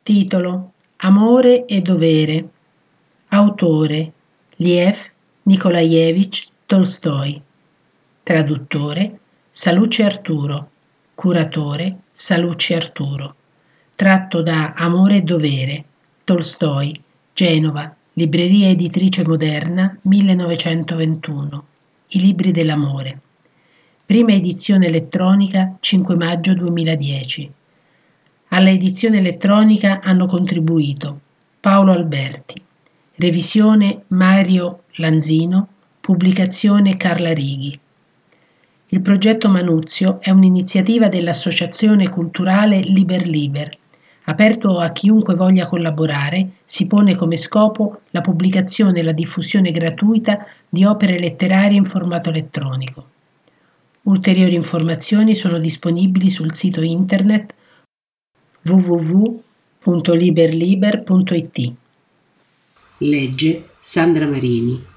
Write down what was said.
Titolo: Amore e dovere. Autore: Lev Nikolajevich Tolstoj. Traduttore: Salucci Arturo. Curatore: Salucci Arturo. Tratto da Amore e dovere, Tolstoj, Genova, Libreria Editrice Moderna, 1921. I libri dell'amore. Prima edizione elettronica, 5 maggio 2010. Alla edizione elettronica hanno contribuito Paolo Alberti, revisione Mario Lanzino, pubblicazione Carla Righi. Il progetto Manuzio è un'iniziativa dell'Associazione Culturale Liber Liber, aperto a chiunque voglia collaborare. Si pone come scopo la pubblicazione e la diffusione gratuita di opere letterarie in formato elettronico. Ulteriori informazioni sono disponibili sul sito internet www.liberliber.it. Legge Sandra Marini.